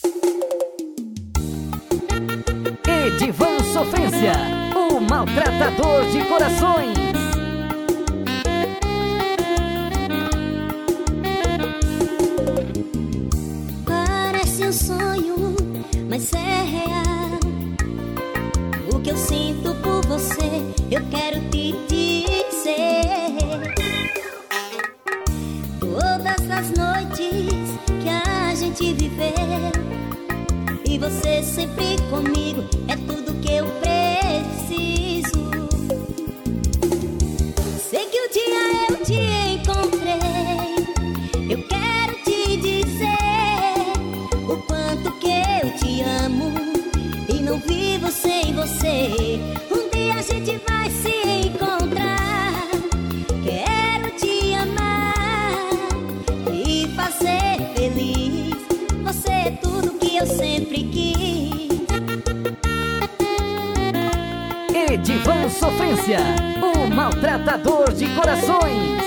Edivan Sofrência, o maltratador de corações. Parece um sonho, mas é real. O que eu sinto por você, eu quero te dizer. Todas as noites que a gente viveu, e você sempre comigo, é tudo que eu preciso. Sei que um dia eu te encontrei, eu quero te dizer o quanto que eu te amo e não vivo sem você. Um dia a gente vai se encontrar, quero te amar e fazer feliz. Você é tudo que eu sempre quis. Edivan Sofrência, o maltratador de corações.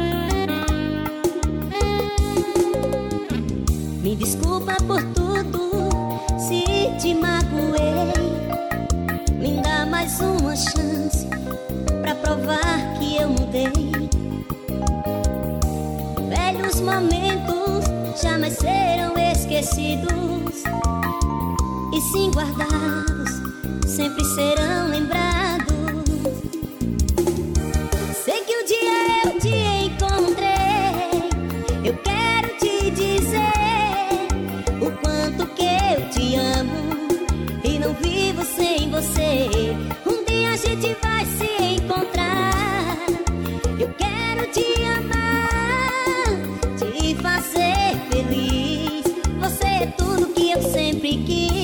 Me desculpa por tudo, se te magoei. Me dá mais uma chance pra provar que eu mudei. Velhos momentos jamais serão esquecidos, e sim guardados, sempre serão lembrados. Sei que um dia eu te encontrei, eu quero te dizer o quanto que eu te amo e não vivo sem você. Um dia a gente vai se encontrar, eu quero te amar, te fazer feliz. Você é tudo que eu sempre quis.